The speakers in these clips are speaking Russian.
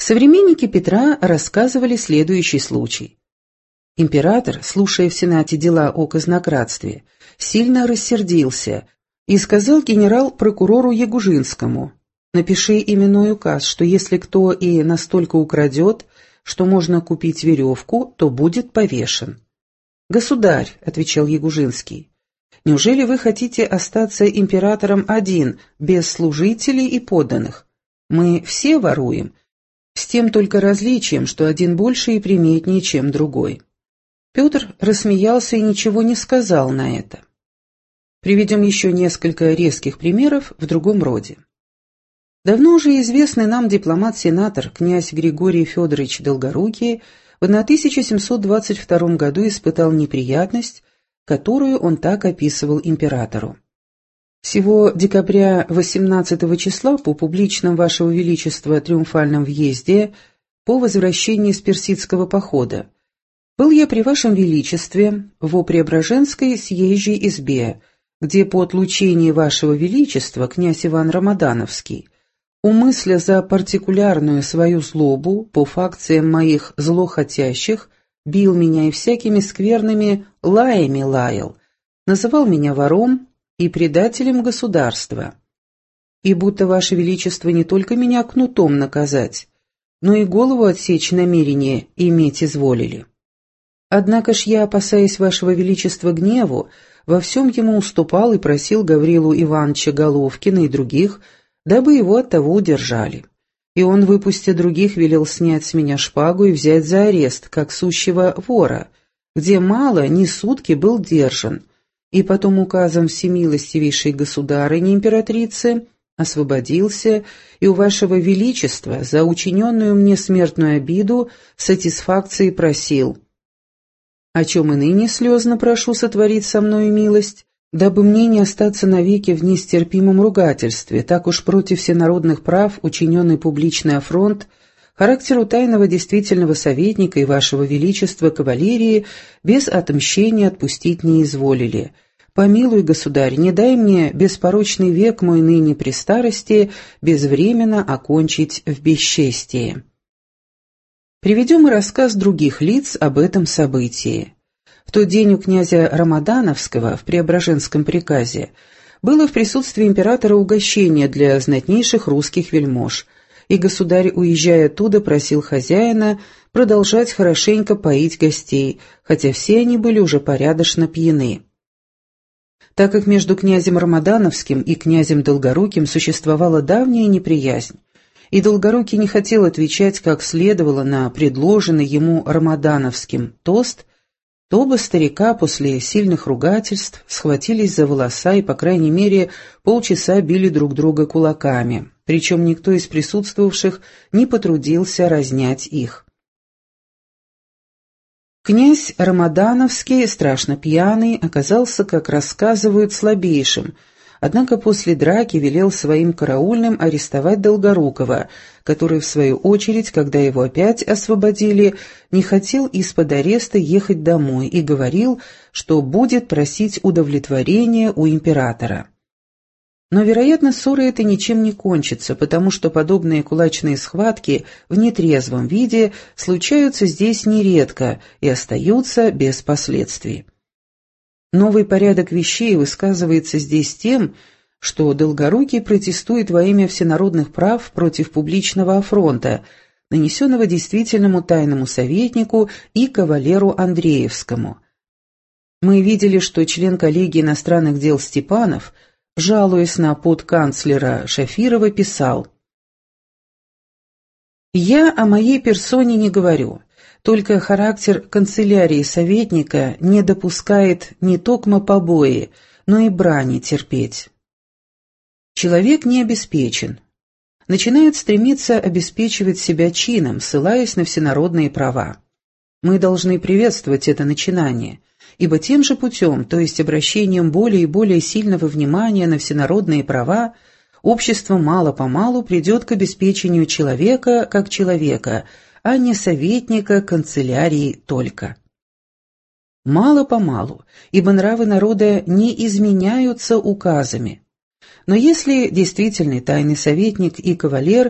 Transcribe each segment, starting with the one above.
Современники Петра рассказывали следующий случай. Император, слушая в Сенате дела о казнократстве, сильно рассердился и сказал генерал-прокурору Ягужинскому: «Напиши именной указ, что если кто и настолько украдет, что можно купить веревку, то будет повешен». «Государь», — отвечал Ягужинский, — «неужели вы хотите остаться императором один, без служителей и подданных? Мы все воруем, с тем только различием, что один больше и приметнее, чем другой». Петр рассмеялся и ничего не сказал на это. Приведем еще несколько резких примеров в другом роде. Давно уже известный нам дипломат-сенатор князь Григорий Федорович Долгорукий в 1722 году испытал неприятность, которую он так описывал императору. «Сего декабря 18 числа по публичном Вашего Величества триумфальном въезде по возвращении с персидского похода был я при Вашем Величестве во Преображенской съезжей избе, где по отлучении Вашего Величества князь Иван Рамадановский, умысля за партикулярную свою злобу по факциям моих злохотящих, бил меня и всякими скверными лаями лаял, называл меня вором и предателем государства. И будто Ваше Величество не только меня кнутом наказать, но и голову отсечь намерение иметь изволили. Однако ж я, опасаясь Вашего Величества гневу, во всем ему уступал и просил Гаврилу Ивановича Головкина и других, дабы его от того удержали. И он, выпустя других, велел снять с меня шпагу и взять за арест, как сущего вора, где мало, ни сутки был держан, и потом указом всемилостивейшей государыни императрицы освободился, и у Вашего Величества за учиненную мне смертную обиду сатисфакции просил, о чем и ныне слезно прошу сотворить со мною милость, дабы мне не остаться навеки в нестерпимом ругательстве, так уж против всенародных прав учиненный публичный афронт характеру тайного действительного советника и Вашего Величества кавалерии без отмщения отпустить не изволили. Помилуй, государь, не дай мне беспорочный век мой ныне при старости безвременно окончить в бесчестии. Приведем и рассказ других лиц об этом событии. В тот день у князя Рамадановского в Преображенском приказе было в присутствии императора угощение для знатнейших русских вельмож, и государь, уезжая оттуда, просил хозяина продолжать хорошенько поить гостей, хотя все они были уже порядочно пьяны. Так как между князем Рамадановским и князем Долгоруким существовала давняя неприязнь, и Долгорукий не хотел отвечать как следовало на предложенный ему Рамадановским тост, то оба старика после сильных ругательств схватились за волоса и, по крайней мере, полчаса били друг друга кулаками, причем никто из присутствовавших не потрудился разнять их. Князь Рамадановский, страшно пьяный, оказался, как рассказывают, слабейшим, однако после драки велел своим караульным арестовать Долгорукова, который, в свою очередь, когда его опять освободили, не хотел из-под ареста ехать домой и говорил, что будет просить удовлетворения у императора. Но, вероятно, ссора эта ничем не кончится, потому что подобные кулачные схватки в нетрезвом виде случаются здесь нередко и остаются без последствий. Новый порядок вещей высказывается здесь тем, что Долгорукий протестует во имя всенародных прав против публичного афронта, нанесенного действительному тайному советнику и кавалеру Андреевскому. Мы видели, что член коллегии иностранных дел Степанов, жалуясь на подканцлера Шафирова, писал: «Я о моей персоне не говорю. Только характер канцелярии советника не допускает не токмо побои, но и брани терпеть. Человек не обеспечен. Начинает стремиться обеспечивать себя чином, ссылаясь на всенародные права. Мы должны приветствовать это начинание, ибо тем же путем, то есть обращением более и более сильного внимания на всенародные права, общество мало-помалу придет к обеспечению человека как человека, а не советника канцелярии только. Мало-помалу, ибо нравы народа не изменяются указами. Но если действительный тайный советник и кавалер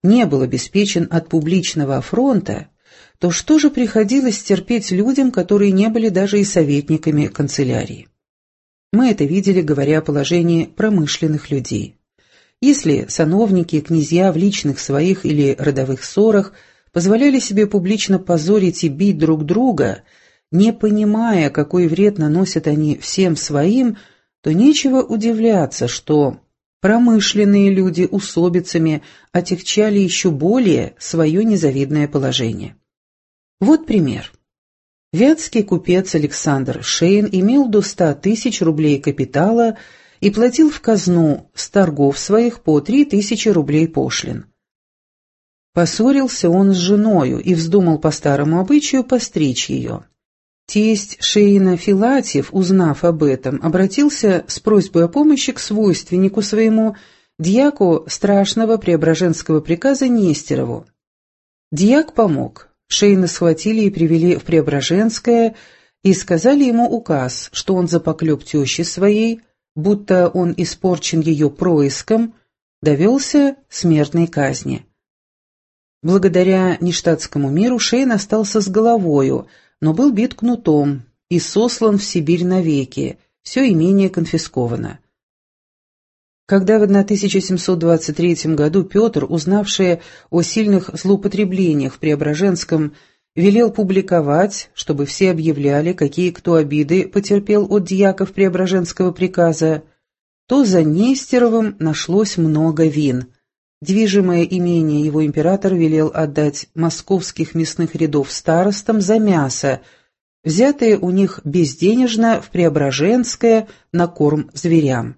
не был обеспечен от публичного афронта, то что же приходилось терпеть людям, которые не были даже и советниками канцелярии? Мы это видели, говоря о положении промышленных людей. Если сановники и князья в личных своих или родовых ссорах позволяли себе публично позорить и бить друг друга, не понимая, какой вред наносят они всем своим, то нечего удивляться, что промышленные люди усобицами отягчали еще более свое незавидное положение. Вот пример. Вятский купец Александр Шейн имел до 100 тысяч рублей капитала и платил в казну с торгов своих по 3000 рублей пошлин. Поссорился он с женою и вздумал по старому обычаю постричь ее. Тесть Шейна Филатьев, узнав об этом, обратился с просьбой о помощи к свойственнику своему, дьяку страшного преображенского приказа Нестерову. Дьяк помог. Шейна схватили и привели в Преображенское и сказали ему указ, что он за поклеп тещи своей, будто он испорчен ее происком, довелся смертной казни. Благодаря нештатскому миру Шейн остался с головою, но был бит кнутом и сослан в Сибирь навеки, все имение конфисковано. Когда в 1723 году Петр, узнавший о сильных злоупотреблениях в Преображенском, велел публиковать, чтобы все объявляли, какие кто обиды потерпел от дьяков Преображенского приказа, то за Нестеровым нашлось много вин. Движимое имение его император велел отдать московских мясных рядов старостам за мясо, взятое у них безденежно в Преображенское на корм зверям.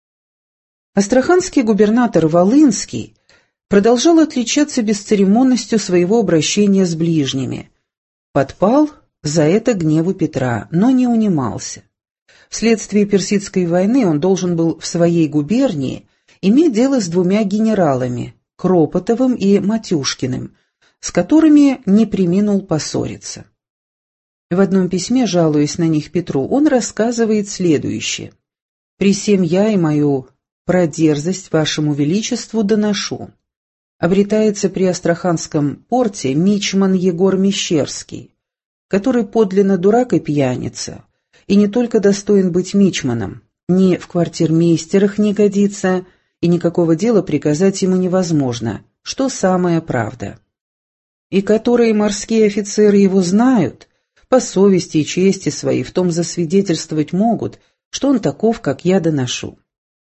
Астраханский губернатор Волынский продолжал отличаться бесцеремонностью своего обращения с ближними. Подпал за это гневу Петра, но не унимался. Вследствие Персидской войны он должен был в своей губернии иметь дело с 2 генералами, Кропотовым и Матюшкиным, с которыми не преминул поссориться. В одном письме, жалуясь на них Петру, он рассказывает следующее. «При сем я и мою про дерзость вашему величеству доношу. Обретается при Астраханском порте мичман Егор Мещерский, который подлинно дурак и пьяница, и не только достоин быть мичманом, ни в квартирмейстерах не годится, и никакого дела приказать ему невозможно, что самая правда. И которые морские офицеры его знают, по совести и чести своей в том засвидетельствовать могут, что он таков, как я доношу.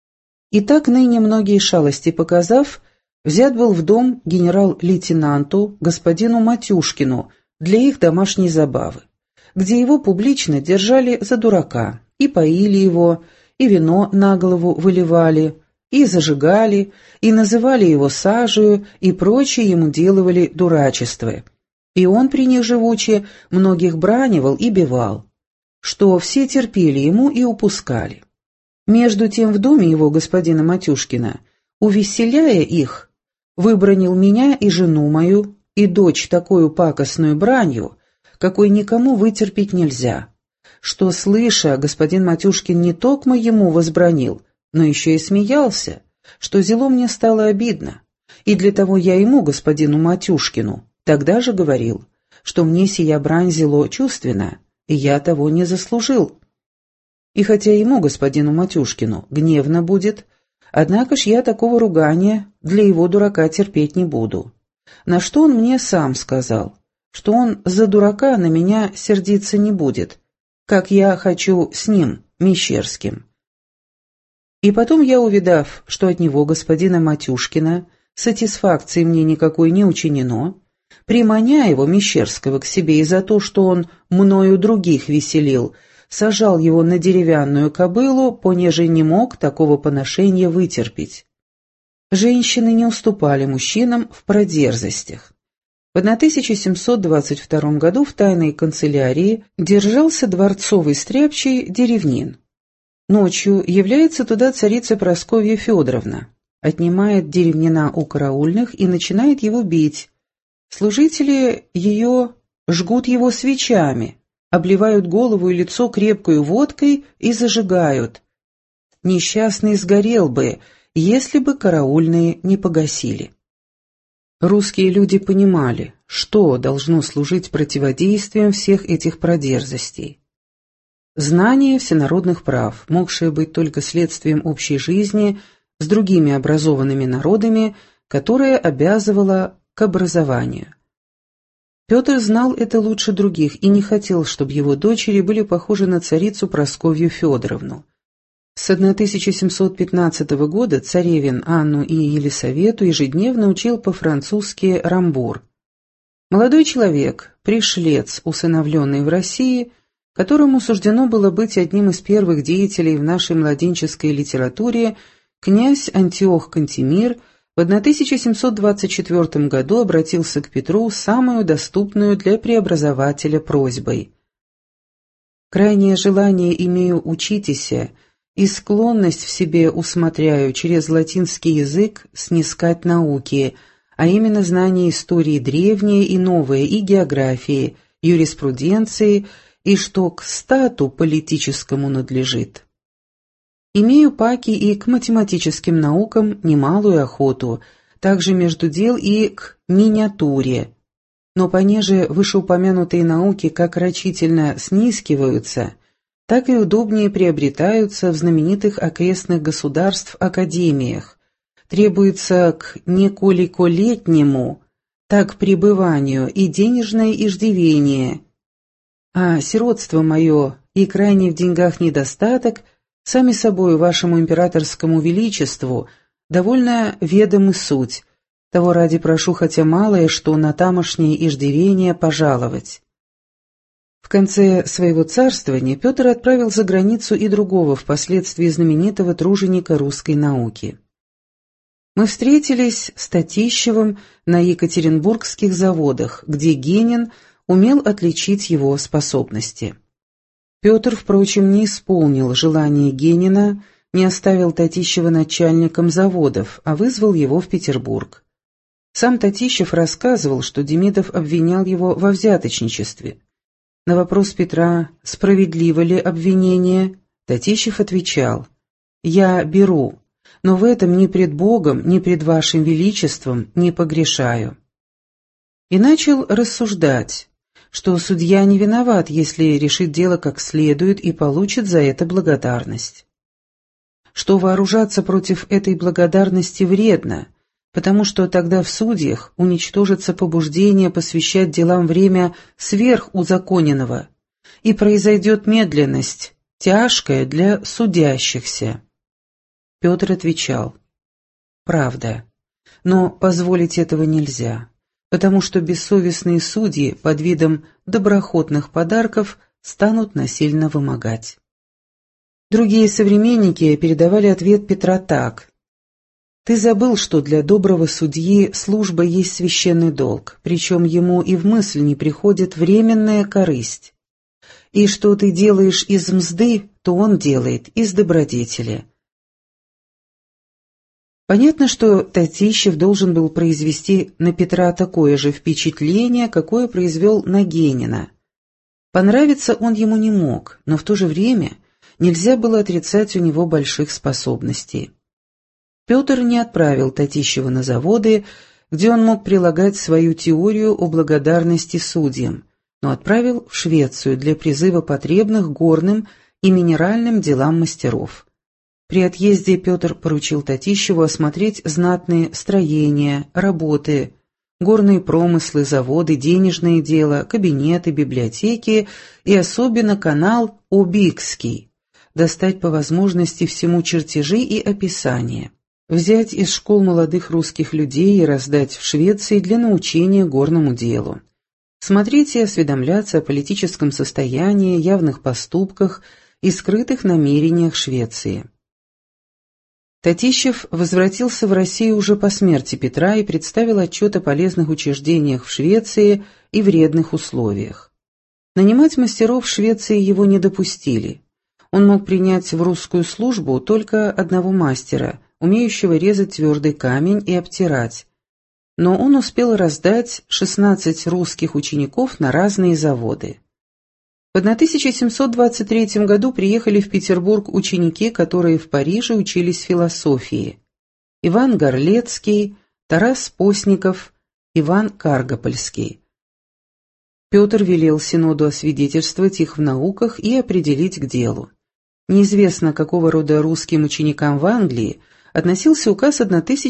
И так ныне многие шалости показав, взят был в дом генерал-лейтенанту господину Матюшкину для их домашней забавы, где его публично держали за дурака, и поили его, и вино на голову выливали, и зажигали, и называли его сажею, и прочее ему делывали дурачество. И он при них живучи многих бранивал и бивал, что все терпели ему и упускали. Между тем в доме его господина Матюшкина, увеселяя их, выбранил меня и жену мою, и дочь такую пакостную бранью, какой никому вытерпеть нельзя, что, слыша, господин Матюшкин не токмо ему возбранил, но еще и смеялся, что зело мне стало обидно, и для того я ему, господину Матюшкину, тогда же говорил, что мне сия брань зело чувственно, и я того не заслужил. И хотя ему, господину Матюшкину, гневно будет, однако ж я такого ругания для его дурака терпеть не буду. На что он мне сам сказал, что он за дурака на меня сердиться не будет, как я хочу с ним, Мещерским. И потом я, увидав, что от него, господина Матюшкина, сатисфакции мне никакой не учинено, приманя его, Мещерского, к себе и за то, что он мною других веселил, сажал его на деревянную кобылу, понеже не мог такого поношения вытерпеть. Женщины не уступали мужчинам в продерзостях. В 1722 году в тайной канцелярии держался дворцовый стряпчий Деревнин. Ночью является туда царица Прасковья Федоровна, отнимает Деревнина у караульных и начинает его бить. Служители ее жгут его свечами, обливают голову и лицо крепкой водкой и зажигают. Несчастный сгорел бы, если бы караульные не погасили. Русские люди понимали, что должно служить противодействием всех этих продерзостей. Знание всенародных прав, могшее быть только следствием общей жизни с другими образованными народами, которая обязывала к образованию. Петр знал это лучше других и не хотел, чтобы его дочери были похожи на царицу Прасковью Федоровну. С 1715 года царевин Анну и Елисавету ежедневно учил по-французски Рамбур. Молодой человек, пришлец, усыновленный в России, которому суждено было быть одним из первых деятелей в нашей младенческой литературе, князь Антиох Кантемир в 1724 году обратился к Петру с самую доступную для преобразователя просьбой. «Крайнее желание имею учитеся, и склонность в себе усмотряю через латинский язык снискать науки, а именно знание истории древней и новой, и географии, юриспруденции, и что к стату политическому надлежит. Имею паки и к математическим наукам немалую охоту, также между дел и к миниатюре, но понеже вышеупомянутые науки как рачительно снискиваются, так и удобнее приобретаются в знаменитых окрестных государств академиях, требуется к неколиколетнему, так пребыванию и денежное иждивение, а сиротство мое и крайний в деньгах недостаток сами собой вашему императорскому величеству довольно ведомы суть, того ради прошу хотя малое, что на тамошнее иждивение пожаловать». В конце своего царствования Петр отправил за границу и другого, впоследствии знаменитого труженика русской науки. Мы встретились с Татищевым на екатеринбургских заводах, где Генин умел отличить его способности. Петр, впрочем, не исполнил желания Генина, не оставил Татищева начальником заводов, а вызвал его в Петербург. Сам Татищев рассказывал, что Демидов обвинял его во взяточничестве. На вопрос Петра, справедливо ли обвинение, Татищев отвечал: «Я беру, но в этом ни пред Богом, ни пред вашим величеством не погрешаю». И начал рассуждать, что судья не виноват, если решит дело как следует и получит за это благодарность. Что вооружаться против этой благодарности вредно, потому что тогда в судьях уничтожится побуждение посвящать делам время сверхузаконенного, и произойдет медленность, тяжкая для судящихся. Петр отвечал: «Правда, но позволить этого нельзя, потому что бессовестные судьи под видом доброходных подарков станут насильно вымогать». Другие современники передавали ответ Петра так: «Ты забыл, что для доброго судьи служба есть священный долг, причем ему и в мысль не приходит временная корысть. И что ты делаешь из мзды, то он делает из добродетели». Понятно, что Татищев должен был произвести на Петра такое же впечатление, какое произвел на Генина. Понравиться он ему не мог, но в то же время нельзя было отрицать у него больших способностей. Петр не отправил Татищева на заводы, где он мог прилагать свою теорию о благодарности судьям, но отправил в Швецию для призыва потребных горным и минеральным делам мастеров. При отъезде Петр поручил Татищеву осмотреть знатные строения, работы, горные промыслы, заводы, денежные дела, кабинеты, библиотеки и особенно канал Обикский, достать по возможности всему чертежи и описания. Взять из школ молодых русских людей и раздать в Швеции для научения горному делу. Смотреть и осведомляться о политическом состоянии, явных поступках и скрытых намерениях Швеции. Татищев возвратился в Россию уже по смерти Петра и представил отчет о полезных учреждениях в Швеции и вредных условиях. Нанимать мастеров в Швеции его не допустили. Он мог принять в русскую службу только одного мастера, умеющего резать твердый камень и обтирать, но он успел раздать 16 русских учеников на разные заводы. В 1723 году приехали в Петербург ученики, которые в Париже учились философии: Иван Горлецкий, Тарас Постников, Иван Каргопольский. Петр велел Синоду освидетельствовать их в науках и определить к делу. Неизвестно, какого рода русским ученикам в Англии относился указ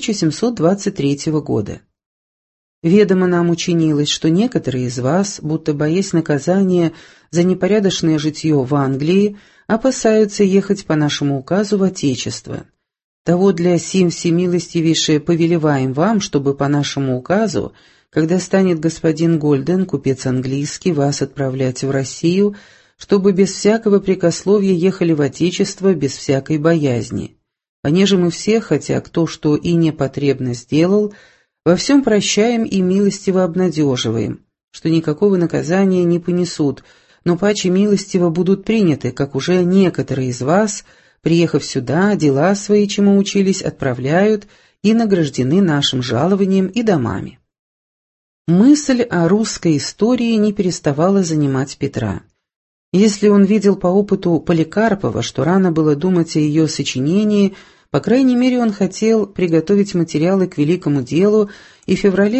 1723 года. Ведомо нам учинилось, что некоторые из вас, будто боясь наказания за непорядочное житье в Англии, опасаются ехать по нашему указу в Отечество. Того для сим всемилостивейше повелеваем вам, чтобы по нашему указу, когда станет господин Гольден, купец английский, вас отправлять в Россию, чтобы без всякого прекословия ехали в Отечество без всякой боязни. Понеже мы все, хотя кто что и непотребно сделал, во всем прощаем и милостиво обнадеживаем, что никакого наказания не понесут, но паче милостиво будут приняты, как уже некоторые из вас, приехав сюда, дела свои, чему учились, отправляют и награждены нашим жалованием и домами. Мысль о русской истории не переставала занимать Петра. Если он видел по опыту Поликарпова, что рано было думать о ее сочинении, по крайней мере он хотел приготовить материалы к великому делу и в феврале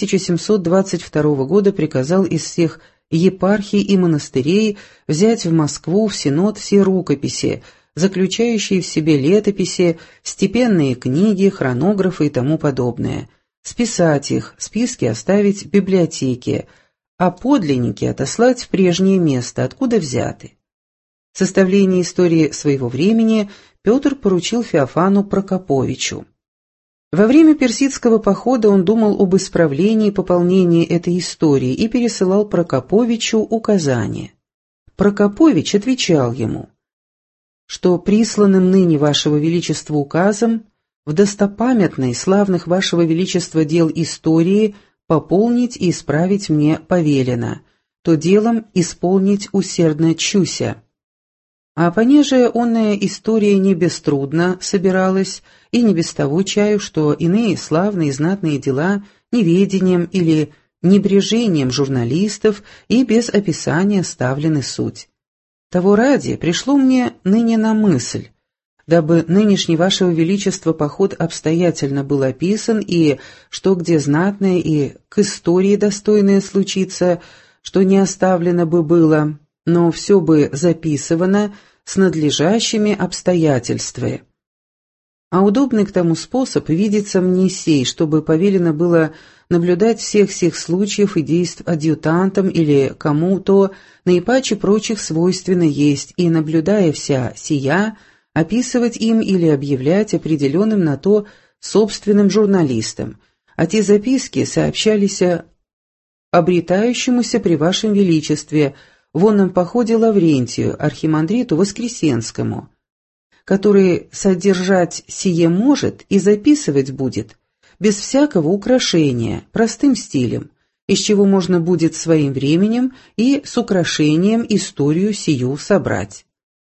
1722 года приказал из всех епархий и монастырей взять в Москву в Синод все рукописи, заключающие в себе летописи, степенные книги, хронографы и тому подобное, списать их, списки оставить в библиотеке, а подлинники отослать в прежнее место, откуда взяты. Составление истории своего времени Петр поручил Феофану Прокоповичу. Во время персидского похода он думал об исправлении и пополнении этой истории и пересылал Прокоповичу указания. Прокопович отвечал ему, что присланным ныне Вашего Величества указом в достопамятной славных Вашего Величества дел истории пополнить и исправить мне повелено, то делом исполнить усердно чуся. А понеже онная история не беструдно собиралась, и не без того чаю, что иные славные и знатные дела неведением или небрежением журналистов и без описания ставлены суть. Того ради пришло мне ныне на мысль, дабы нынешний Вашего Величества поход обстоятельно был описан, и что где знатное и к истории достойное случится, что не оставлено бы было, но все бы записывано с надлежащими обстоятельствами. А удобный к тому способ видится мне сей, чтобы повелено было наблюдать всех сих случаев и действий адъютантам или кому-то наипаче прочих свойственно есть, и, наблюдая вся сия, описывать им или объявлять определенным на то собственным журналистам, а те записки сообщались обретающемуся при Вашем Величестве в онном походе Лаврентию, архимандриту Воскресенскому, который содержать сие может и записывать будет без всякого украшения, простым стилем, из чего можно будет своим временем и с украшением историю сию собрать.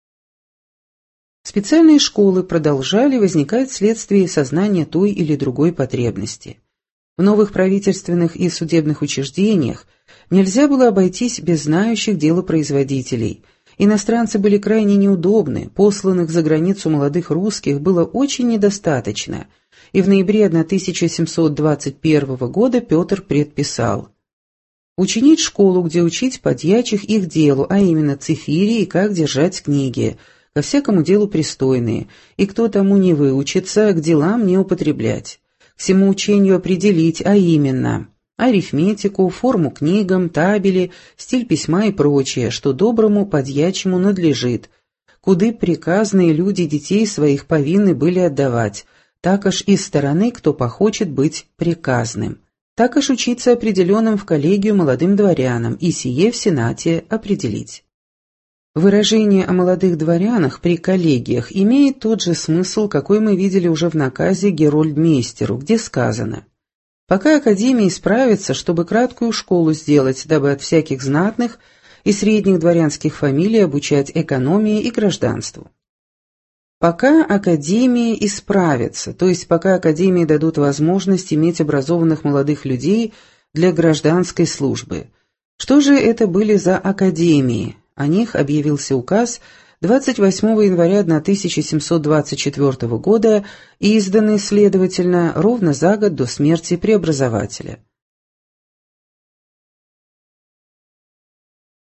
Специальные школы продолжали возникать вследствие сознания той или другой потребности. В новых правительственных и судебных учреждениях нельзя было обойтись без знающих делопроизводителей. Иностранцы были крайне неудобны, посланных за границу молодых русских было очень недостаточно, и в ноябре 1721 года Петр предписал учинить школу, где учить подьячих их делу, а именно цифире и как держать книги, ко всякому делу пристойные, и кто тому не выучится, к делам не употреблять, к всему учению определить, а именно арифметику, форму книгам, табели, стиль письма и прочее, что доброму подьячему надлежит, куды приказные люди детей своих повинны были отдавать, так аж из стороны, кто похочет быть приказным, так аж учиться определенным в коллегию молодым дворянам, и сие в Сенате определить. Выражение о молодых дворянах при коллегиях имеет тот же смысл, какой мы видели уже в наказе Герольдмейстеру, где сказано: «Пока Академия справится, чтобы краткую школу сделать, дабы от всяких знатных и средних дворянских фамилий обучать экономии и гражданству». Пока Академия исправится, то есть пока Академии дадут возможность иметь образованных молодых людей для гражданской службы. Что же это были за Академии? О них объявился указ 28 января 1724 года, изданный, следовательно, ровно за год до смерти преобразователя.